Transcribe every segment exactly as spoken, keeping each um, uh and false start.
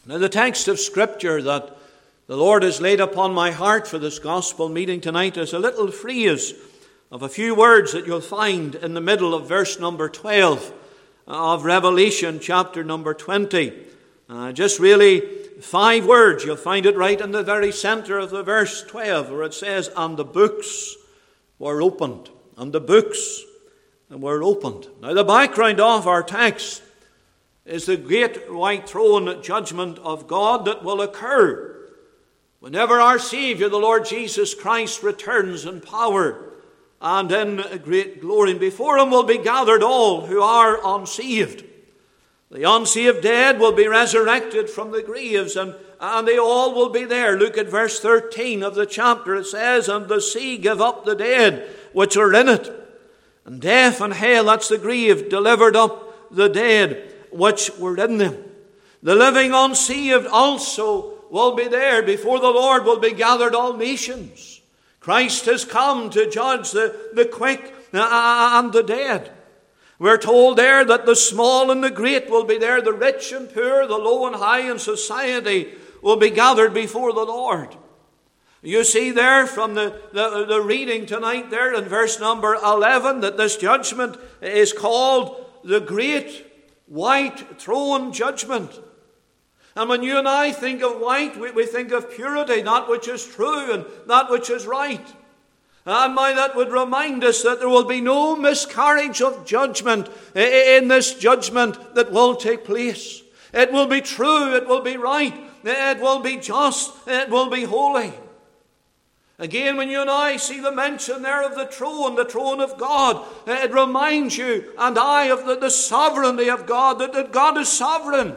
Now, the text of Scripture that the Lord has laid upon my heart for this gospel meeting tonight is a little phrase of a few words that you'll find in the middle of verse number twelve of Revelation chapter number twenty. Uh, just really five words. You'll find it right in the very center of the verse twelve, where it says, "And the books were opened." And the books were opened. Now, the background of our text is the great white throne judgment of God that will occur whenever our Savior, the Lord Jesus Christ, returns in power and in great glory. And before him will be gathered all who are unsaved. The unsaved dead will be resurrected from the graves, and, and they all will be there. Look at verse thirteen of the chapter. It says, "And the sea gave up the dead which are in it, and death and hell," that's the grave, "delivered up the dead which were in them." The living unsaved also will be there. Before the Lord will be gathered all nations. Christ has come to judge the, the quick and the dead. We're told there that the small and the great will be there. The rich and poor, the low and high in society will be gathered before the Lord. You see there from the, the, the reading tonight there in verse number eleven that this judgment is called the Great White Throne Judgment. And when you and I think of white, we, we think of purity, that which is true and that which is right. And my, that would remind us that there will be no miscarriage of judgment in this judgment that will take place. It will be true, it will be right, it will be just, it will be holy. Again, when you and I see the mention there of the throne, the throne of God, it reminds you and I of the, the sovereignty of God, that, that God is sovereign.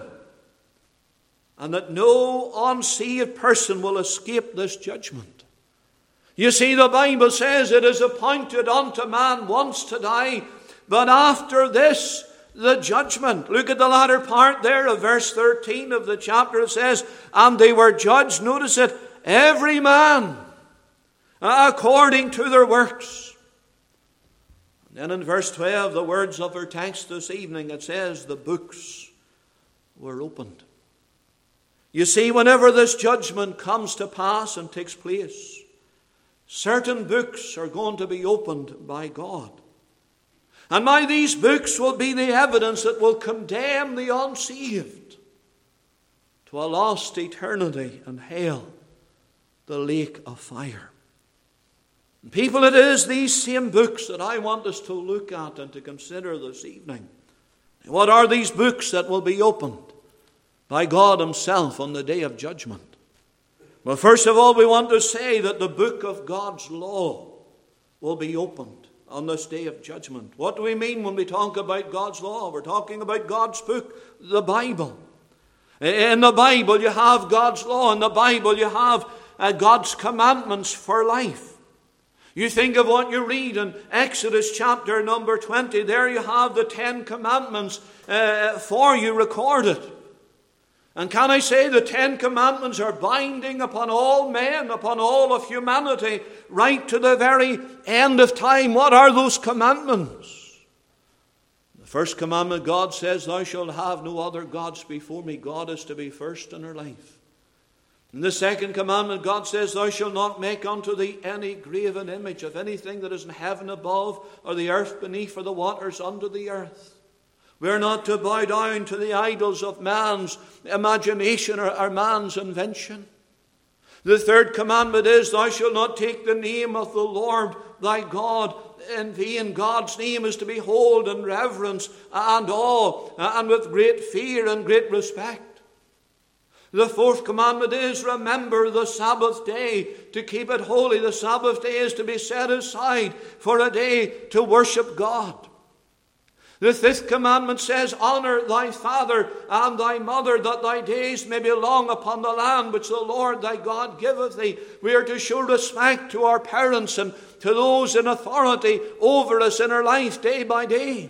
And that no unsaved person will escape this judgment. You see, the Bible says it is appointed unto man once to die, but after this, the judgment. Look at the latter part there of verse thirteen of the chapter. It says, "And they were judged," notice it, "every man according to their works." And then in verse twelve, the words of our text this evening, it says, "The books were opened." You see, whenever this judgment comes to pass and takes place, certain books are going to be opened by God. And by these books will be the evidence that will condemn the unsaved to a lost eternity in hell, the lake of fire. And people, it is these same books that I want us to look at and to consider this evening. What are these books that will be opened by God himself on the day of judgment? Well, first of all, we want to say that the book of God's law will be opened on this day of judgment. What do we mean when we talk about God's law? We're talking about God's book, the Bible. In the Bible you have God's law. In the Bible you have uh, God's commandments for life. You think of what you read in Exodus chapter number twenty. There you have the Ten Commandments uh, for you recorded. And can I say the Ten Commandments are binding upon all men, upon all of humanity, right to the very end of time? What are those commandments? The first commandment, God says, "Thou shalt have no other gods before me." God is to be first in our life. In the second commandment, God says, "Thou shalt not make unto thee any graven image of anything that is in heaven above, or the earth beneath, or the waters under the earth." We are not to bow down to the idols of man's imagination or, or man's invention. The third commandment is, "Thou shalt not take the name of the Lord thy God in vain." God's name is to be held in reverence and awe and with great fear and great respect. The fourth commandment is, "Remember the Sabbath day to keep it holy." The Sabbath day is to be set aside for a day to worship God. The fifth commandment says, "Honor thy father and thy mother, that thy days may be long upon the land which the Lord thy God giveth thee." We are to show respect to our parents and to those in authority over us in our life day by day.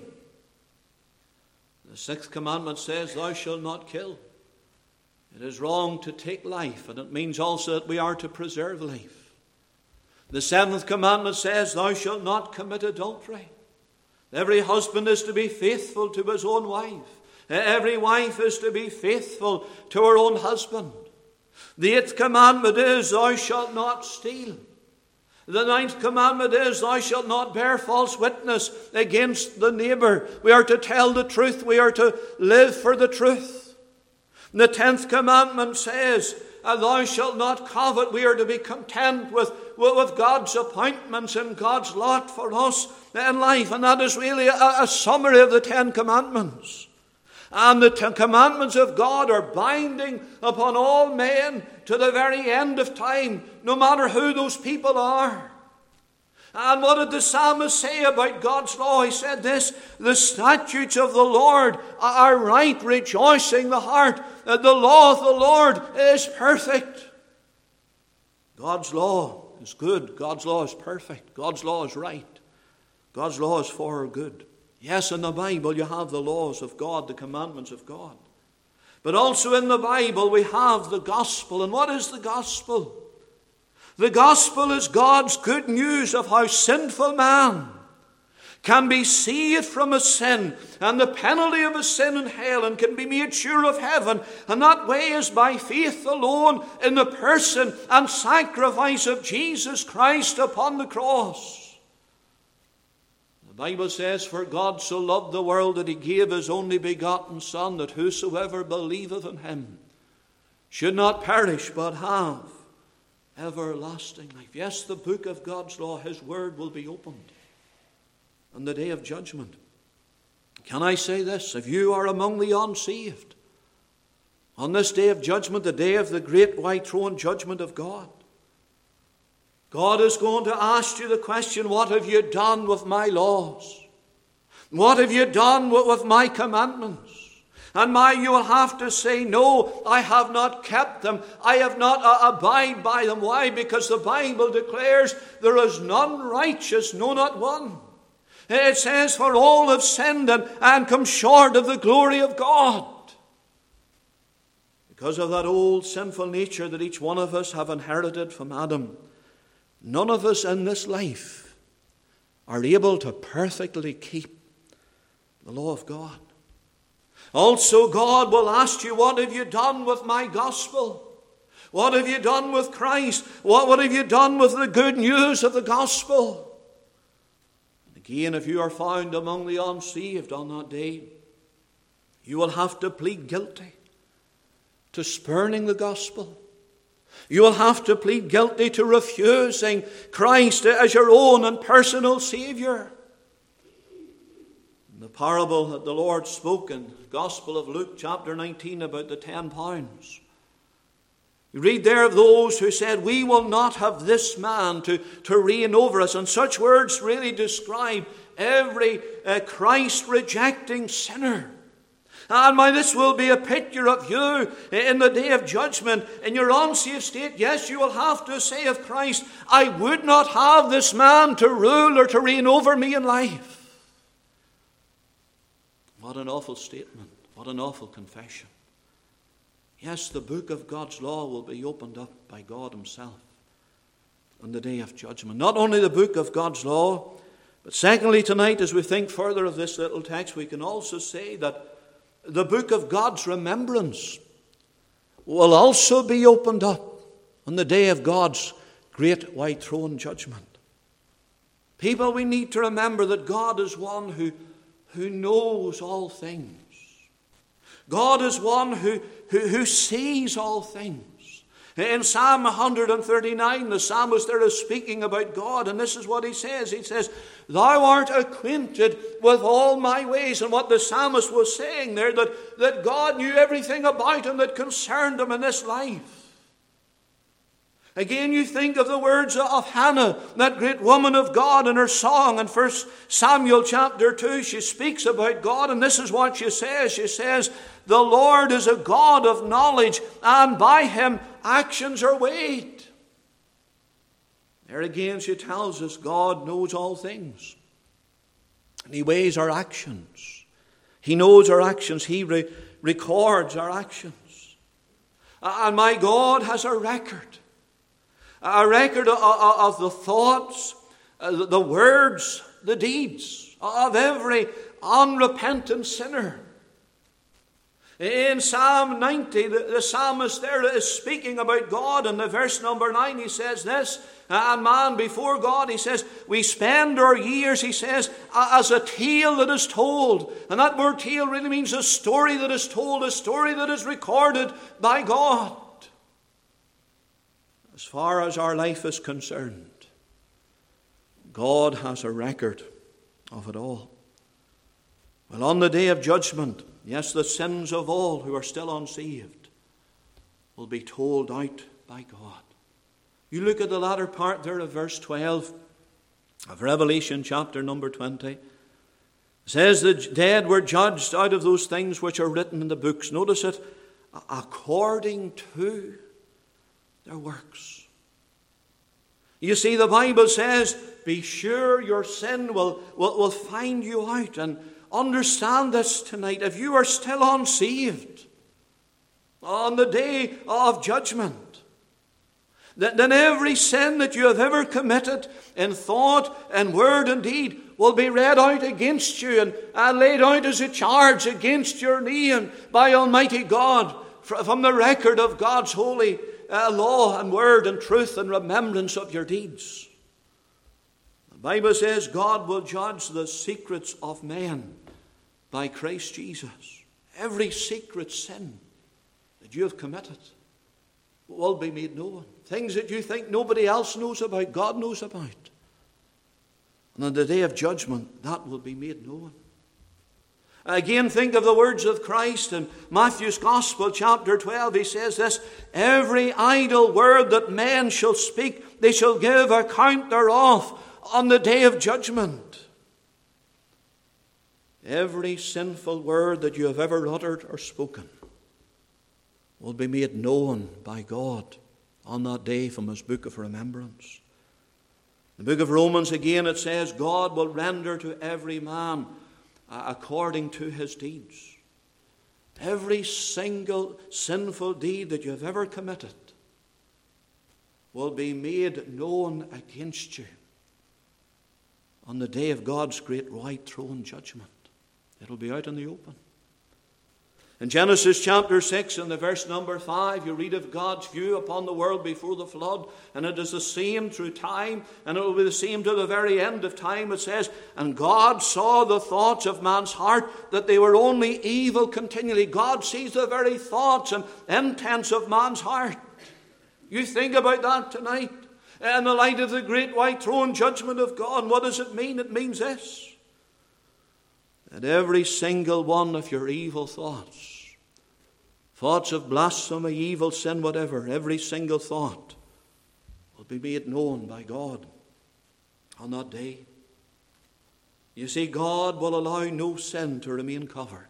The sixth commandment says, "Thou shalt not kill." It is wrong to take life, and it means also that we are to preserve life. The seventh commandment says, "Thou shalt not commit adultery." Every husband is to be faithful to his own wife. Every wife is to be faithful to her own husband. The eighth commandment is, thou shalt not steal. The ninth commandment is, thou shalt not bear false witness against the neighbor. We are to tell the truth. We are to live for the truth. The tenth commandment says, thou shalt not covet. We are to be content with, with God's appointments and God's lot for us in life. And that is really a, a summary of the Ten Commandments. And the Ten Commandments of God are binding upon all men to the very end of time, no matter who those people are. And what did the psalmist say about God's law? He said this, the statutes of the Lord are right, rejoicing the heart. The law of the Lord is perfect. God's law is good. God's law is perfect. God's law is right. God's law is for our good. Yes, in the Bible you have the laws of God, the commandments of God. But also in the Bible we have the gospel. And what is the gospel? The gospel is God's good news of how sinful man can be saved from his sin and the penalty of his sin in hell, and can be made sure of heaven. And that way is by faith alone in the person and sacrifice of Jesus Christ upon the cross. The Bible says, for God so loved the world that he gave his only begotten Son, that whosoever believeth in him should not perish but have everlasting life. Yes, the book of God's law, his word, will be opened on the day of judgment. Can I say this? If you are among the unsaved, on this day of judgment, the day of the great white throne judgment of God, God is going to ask you the question, what have you done with my laws? What have you done with, with my commandments? And my, you will have to say, no, I have not kept them. I have not uh, abide by them. Why? Because the Bible declares there is none righteous, no, not one. It says, for all have sinned and, and come short of the glory of God. Because of that old sinful nature that each one of us have inherited from Adam, none of us in this life are able to perfectly keep the law of God. Also, God will ask you, what have you done with my gospel? What have you done with Christ? What, what have you done with the good news of the gospel? And again, if you are found among the unsaved on that day, you will have to plead guilty to spurning the gospel. You will have to plead guilty to refusing Christ as your own and personal Savior. In the parable that the Lord spoke in the Gospel of Luke chapter nineteen about the ten pounds, you read there of those who said, we will not have this man to, to reign over us. And such words really describe every uh, Christ-rejecting sinner. And my, this will be a picture of you in the day of judgment. In your unsaved state, yes, you will have to say of Christ, I would not have this man to rule or to reign over me in life. What an awful statement. What an awful confession. Yes, the book of God's law will be opened up by God himself on the day of judgment. Not only the book of God's law, but secondly tonight, as we think further of this little text, we can also say that the book of God's remembrance will also be opened up on the day of God's great white throne judgment. People, we need to remember that God is one who, who knows all things. God is one who, who, who sees all things. In Psalm one thirty-nine, the psalmist there is speaking about God, and this is what he says. He says, thou art acquainted with all my ways. And what the psalmist was saying there, that, that God knew everything about him that concerned him in this life. Again, you think of the words of Hannah, that great woman of God, in her song in First Samuel chapter two. She speaks about God, and this is what she says. She says, the Lord is a God of knowledge, and by him actions are weighed. There again she tells us God knows all things. And he weighs our actions. He knows our actions. He re- records our actions. And my God has a record. A record of, of the thoughts, the words, the deeds of every unrepentant sinner. In Psalm ninety, the, the psalmist there is speaking about God. In the verse number nine, he says this, and man before God, he says, we spend our years, he says, as a tale that is told. And that word tale really means a story that is told, a story that is recorded by God. As far as our life is concerned, God has a record of it all. Well, on the day of judgment, yes, the sins of all who are still unsaved will be told out by God. You look at the latter part there of verse twelve of Revelation chapter number twenty. It says the dead were judged out of those things which are written in the books. Notice it, according to their works. You see, the Bible says, be sure your sin will, will, will find you out. And understand this tonight. If you are still unsaved on the day of judgment, then every sin that you have ever committed in thought and word and deed will be read out against you and, and laid out as a charge against your name by Almighty God from the record of God's holy uh, law and word and truth and remembrance of your deeds. The Bible says God will judge the secrets of men by Christ Jesus. Every secret sin that you have committed will be made known. Things that you think nobody else knows about, God knows about. And on the day of judgment, that will be made known. Again, think of the words of Christ in Matthew's Gospel, chapter twelve. He says this, every idle word that men shall speak, they shall give account thereof on the day of judgment. Every sinful word that you have ever uttered or spoken will be made known by God on that day from his book of remembrance. In the book of Romans again it says, God will render to every man according to his deeds. Every single sinful deed that you have ever committed will be made known against you on the day of God's great white throne judgment. It'll be out in the open. In Genesis chapter six, in the verse number five, you read of God's view upon the world before the flood, and it is the same through time, and it will be the same to the very end of time. It says, and God saw the thoughts of man's heart, that they were only evil continually. God sees the very thoughts and intents of man's heart. You think about that tonight, in the light of the great white throne judgment of God. What does it mean? It means this, that every single one of your evil thoughts, thoughts of blasphemy, evil, sin, whatever, every single thought will be made known by God on that day. You see, God will allow no sin to remain covered.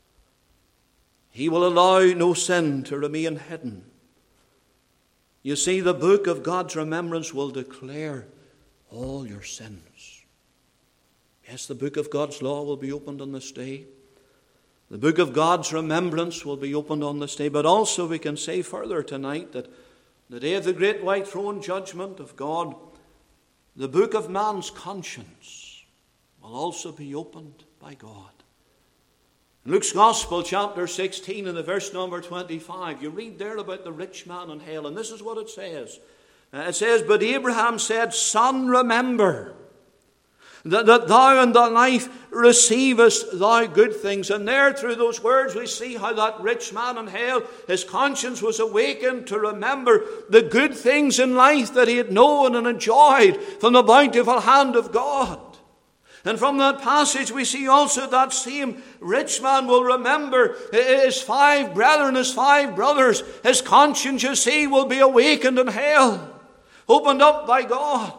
He will allow no sin to remain hidden. You see, the book of God's remembrance will declare all your sins. Yes, the book of God's law will be opened on this day. The book of God's remembrance will be opened on this day. But also we can say further tonight that the day of the great white throne judgment of God, the book of man's conscience will also be opened by God. In Luke's Gospel, chapter sixteen, in the verse number twenty-five, you read there about the rich man in hell, and this is what it says. Uh, it says, but Abraham said, Son, remember That, that thou in thy life receivest thy good things. And there through those words we see how that rich man in hell, his conscience was awakened to remember the good things in life that he had known and enjoyed from the bountiful hand of God. And from that passage we see also that same rich man will remember his five brethren, his five brothers. His conscience, you see, will be awakened in hell, opened up by God.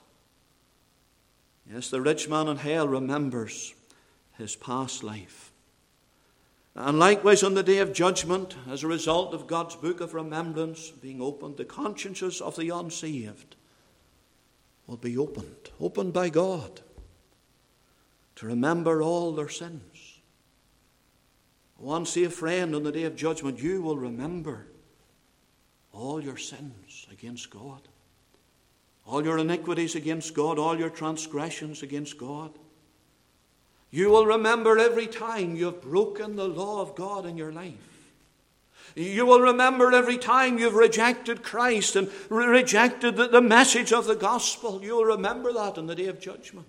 Yes, the rich man in hell remembers his past life. And likewise on the day of judgment, as a result of God's book of remembrance being opened, the consciences of the unsaved will be opened, opened by God, to remember all their sins. One saved friend, on the day of judgment, you will remember all your sins against God. All your iniquities against God, all your transgressions against God. You will remember every time you have broken the law of God in your life. You will remember every time you've rejected Christ and re- rejected the, the message of the gospel. You will remember that in the day of judgment.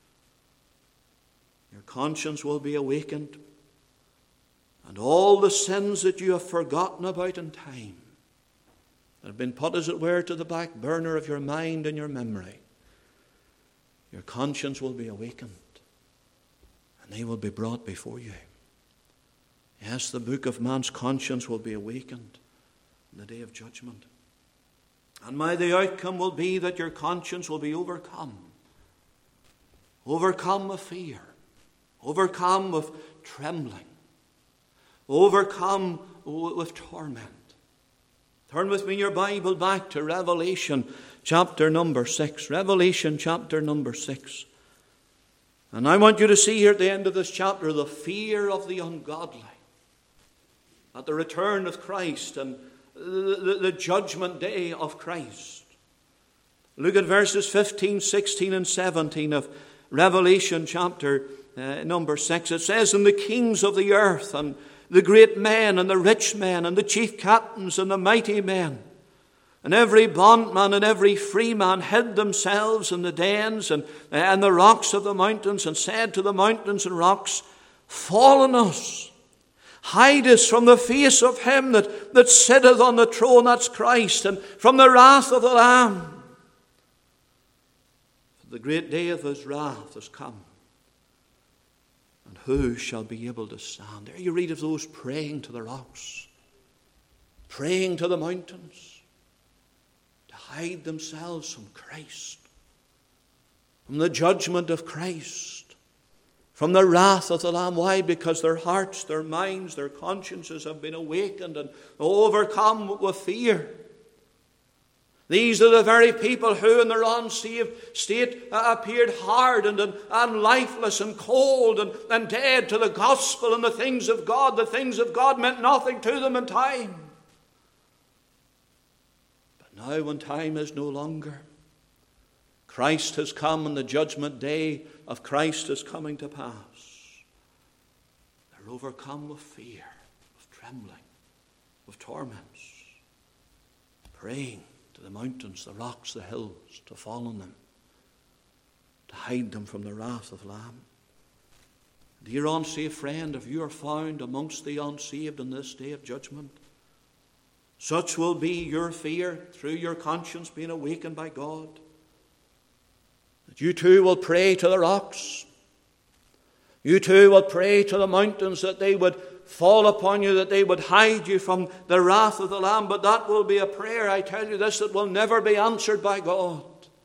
Your conscience will be awakened, and all the sins that you have forgotten about in time, that have been put, as it were, to the back burner of your mind and your memory, your conscience will be awakened, and they will be brought before you. Yes, the book of man's conscience will be awakened in the day of judgment. And my, the outcome will be that your conscience will be overcome. Overcome with fear. Overcome with trembling. Overcome with torment. Turn with me in your Bible back to Revelation chapter number six. Revelation chapter number six. And I want you to see here at the end of this chapter the fear of the ungodly at the return of Christ and the, the, the judgment day of Christ. Look at verses fifteen, sixteen, and seventeen of Revelation chapter uh, number six. It says, "And the kings of the earth, and the great men, and the rich men, and the chief captains, and the mighty men, and every bondman and every free man hid themselves in the dens and, and the rocks of the mountains, and said to the mountains and rocks, Fall on us, hide us from the face of him that, that sitteth on the throne," that's Christ, "and from the wrath of the Lamb. For the great day of his wrath has come, and who shall be able to stand?" There you read of those praying to the rocks, praying to the mountains, to hide themselves from Christ, from the judgment of Christ, from the wrath of the Lamb. Why? Because their hearts, their minds, their consciences have been awakened and overcome with fear. These are the very people who in their unsaved state appeared hardened and, and lifeless and cold and, and dead to the gospel and the things of God. The things of God meant nothing to them in time. But now, when time is no longer, Christ has come, and the judgment day of Christ is coming to pass. They're overcome with fear, with trembling, with torments, praying to the mountains, the rocks, the hills, to fall on them, to hide them from the wrath of the Lamb. Dear unsaved friend, if you are found amongst the unsaved in this day of judgment, such will be your fear through your conscience being awakened by God, that you too will pray to the rocks. You too will pray to the mountains that they would fall upon you, that they would hide you from the wrath of the Lamb. But that will be a prayer, I tell you this, that will never be answered by God.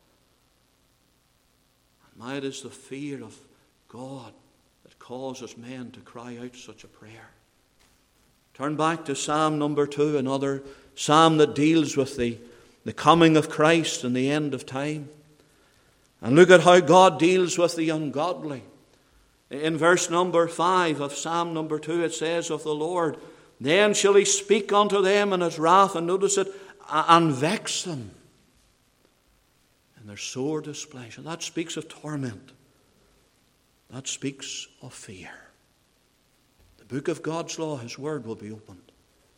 And now it is the fear of God that causes men to cry out such a prayer. Turn back to Psalm number two, another psalm that deals with the, the coming of Christ and the end of time. And look at how God deals with the ungodly. In verse number five of Psalm number two, it says of the Lord, "Then shall he speak unto them in his wrath," and notice it, "and vex them in their sore displeasure." That speaks of torment. That speaks of fear. The book of God's law, his word, will be opened.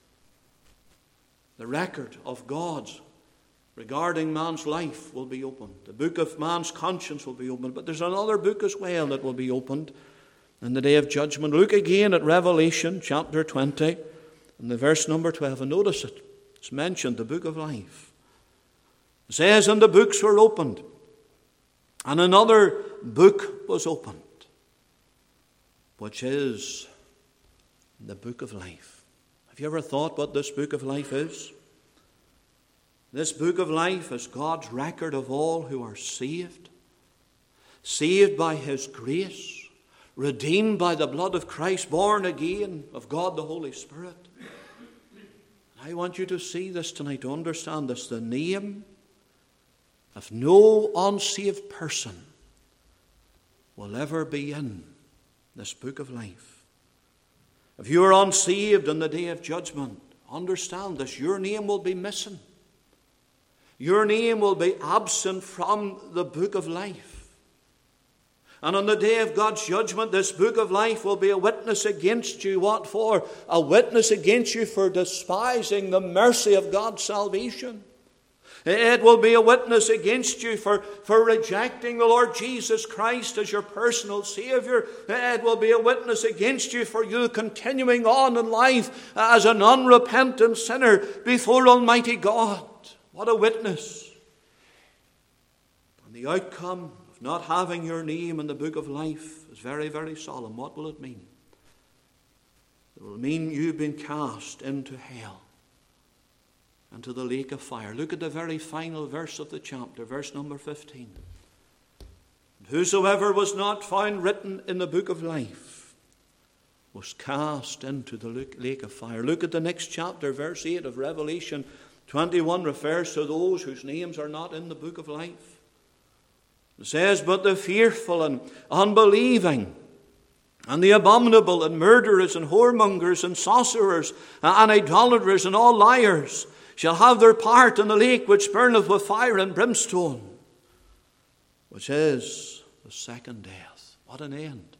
The record of God's regarding man's life will be opened. The book of man's conscience will be opened. But there's another book as well that will be opened in the day of judgment. Look again at Revelation chapter twenty and the verse number twelve. And notice it. It's mentioned, the book of life. It says, "And the books were opened, and another book was opened, which is the book of life." Have you ever thought what this book of life is? This book of life is God's record of all who are saved, saved by his grace, redeemed by the blood of Christ, born again of God the Holy Spirit. I want you to see this tonight, to understand this. The name of no unsaved person will ever be in this book of life. If you are unsaved in the day of judgment, understand this, your name will be missing. Your name will be absent from the book of life. And on the day of God's judgment, this book of life will be a witness against you. What for? A witness against you for despising the mercy of God's salvation. It will be a witness against you for, for rejecting the Lord Jesus Christ as your personal Savior. It will be a witness against you for you continuing on in life as an unrepentant sinner before Almighty God. What a witness. And the outcome of not having your name in the book of life is very, very solemn. What will it mean? It will mean you've been cast into hell, into the lake of fire. Look at the very final verse of the chapter, verse number fifteen. Whosoever was not found written in the book of life was cast into the lake of fire. Look at the next chapter, verse eight of Revelation twenty-one refers to those whose names are not in the book of life. It says, but the fearful and unbelieving, and the abominable, and murderers, and whoremongers, and sorcerers, and idolaters, and all liars shall have their part in the lake which burneth with fire and brimstone, which is the second death. What an end.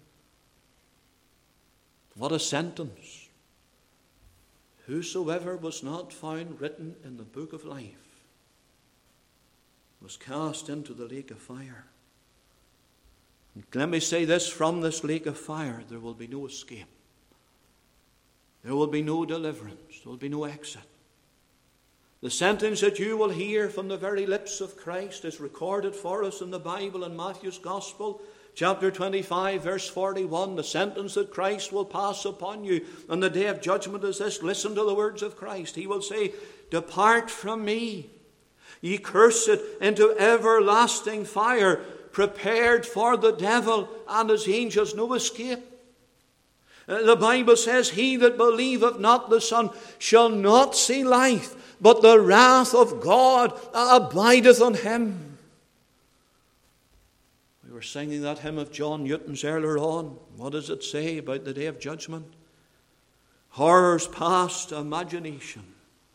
What a sentence. Whosoever was not found written in the book of life was cast into the lake of fire. And let me say this, from this lake of fire there will be no escape. There will be no deliverance. There will be no exit. The sentence that you will hear from the very lips of Christ is recorded for us in the Bible in Matthew's Gospel, chapter twenty-five, verse forty-one. The sentence that Christ will pass upon you on the day of judgment is this. Listen to the words of Christ. He will say, depart from me, ye cursed, into everlasting fire, prepared for the devil and his angels. No escape. The Bible says, he that believeth not the Son shall not see life, but the wrath of God abideth on him. We were singing that hymn of John Newton's earlier on. What does it say about the day of judgment? Horrors past imagination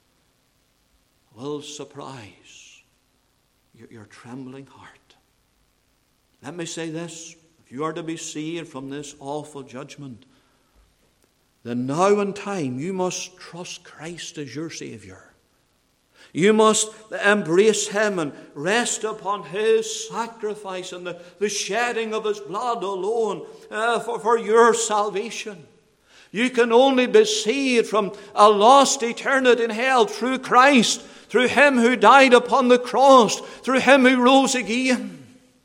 will surprise your, your trembling heart. Let me say this. If you are to be saved from this awful judgment, then now in time you must trust Christ as your Savior. You must embrace him and rest upon his sacrifice and the, the shedding of his blood alone uh, for, for your salvation. You can only be saved from a lost eternity in hell through Christ, through him who died upon the cross, through him who rose again.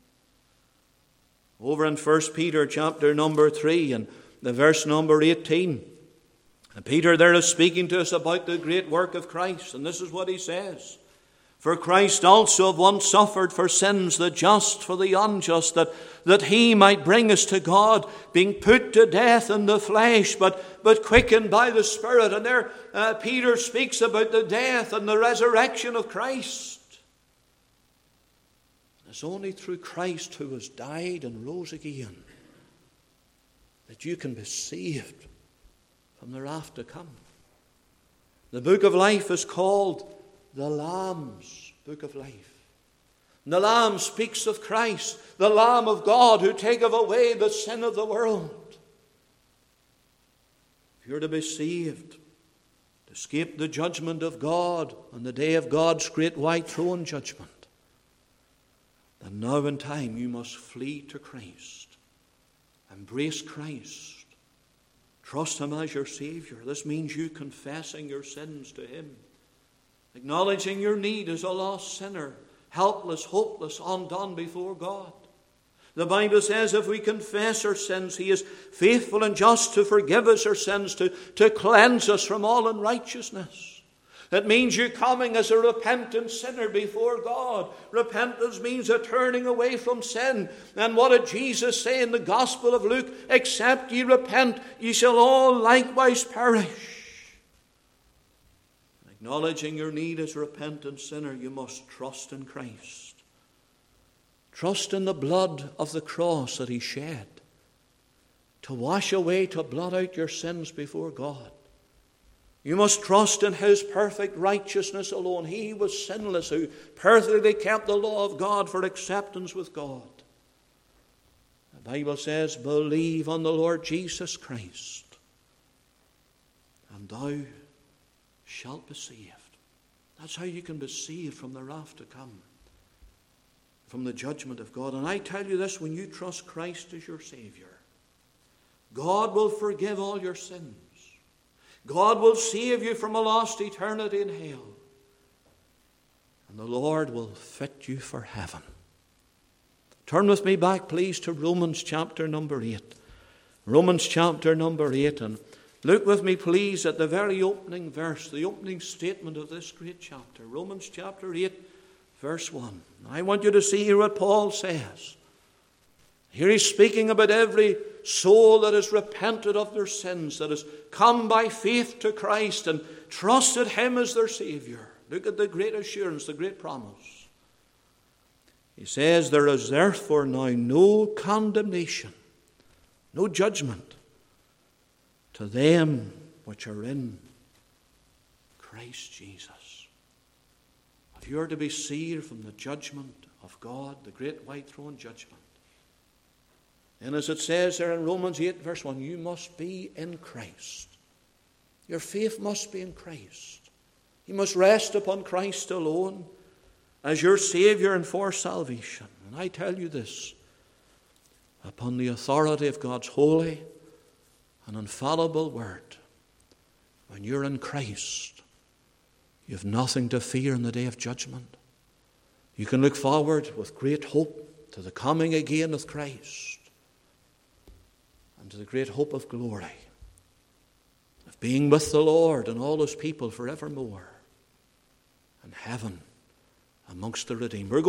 Over in First Peter chapter number three and the verse number eighteen. And Peter there is speaking to us about the great work of Christ. And this is what he says. For Christ also have once suffered for sins, the just for the unjust, that, that he might bring us to God, being put to death in the flesh, but, but quickened by the Spirit. And there uh, Peter speaks about the death and the resurrection of Christ. It's only through Christ, who has died and rose again, that you can be saved from the wrath to come. The book of life is called the Lamb's book of life. And the Lamb speaks of Christ, the Lamb of God, who taketh away the sin of the world. If you're to be saved, to escape the judgment of God on the day of God's great white throne judgment, then now in time you must flee to Christ. Embrace Christ. Trust him as your Savior. This means you confessing your sins to him. Acknowledging your need as a lost sinner, helpless, hopeless, undone before God. The Bible says if we confess our sins, he is faithful and just to forgive us our sins, to, to cleanse us from all unrighteousness. It means you coming as a repentant sinner before God. Repentance means a turning away from sin. And what did Jesus say in the Gospel of Luke? Except ye repent, ye shall all likewise perish. Acknowledging your need as a repentant sinner, you must trust in Christ. Trust in the blood of the cross that he shed to wash away, to blot out your sins before God. You must trust in his perfect righteousness alone. He was sinless, who perfectly kept the law of God for acceptance with God. The Bible says, believe on the Lord Jesus Christ, and thou shalt be saved. That's how you can be saved from the wrath to come, from the judgment of God. And I tell you this, when you trust Christ as your Savior, God will forgive all your sins. God will save you from a lost eternity in hell. And the Lord will fit you for heaven. Turn with me back, please, to Romans chapter number eight. Romans chapter number eight. And look with me, please, at the very opening verse, the opening statement of this great chapter. Romans chapter eight, verse one. I want you to see here what Paul says. Here he's speaking about every soul that has repented of their sins, that has come by faith to Christ and trusted Him as their Savior. Look at the great assurance, the great promise. He says, there is therefore now no condemnation, no judgment to them which are in Christ Jesus. If you are to be saved from the judgment of God, the great white throne judgment, and as it says there in Romans eight, verse one, you must be in Christ. Your faith must be in Christ. You must rest upon Christ alone as your Savior and for salvation. And I tell you this, upon the authority of God's holy and infallible word, when you're in Christ, you have nothing to fear in the day of judgment. You can look forward with great hope to the coming again of Christ, and to the great hope of glory, of being with the Lord and all His people forevermore, in heaven amongst the redeemed. We're going